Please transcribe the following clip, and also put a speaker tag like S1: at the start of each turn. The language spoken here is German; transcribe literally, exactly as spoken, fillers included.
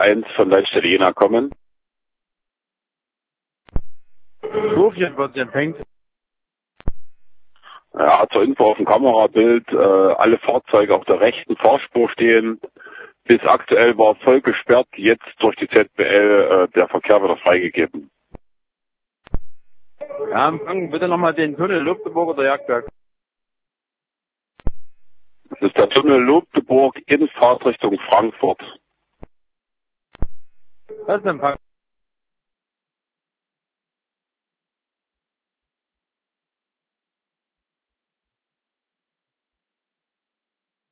S1: eins von Leitstelle Jena kommen.
S2: Sofien wird empfängt.
S1: Ja, zur Info auf dem Kamerabild, äh, alle Fahrzeuge auf der rechten Fahrspur stehen. Bis aktuell war voll gesperrt, jetzt durch die Z B L äh, der Verkehr wieder freigegeben.
S2: Ja, empfangen bitte nochmal den Tunnel Lübdeburg oder Jagdberg.
S1: Das ist der Tunnel Lübdeburg in Fahrtrichtung Frankfurt.
S2: Das ist Empfang.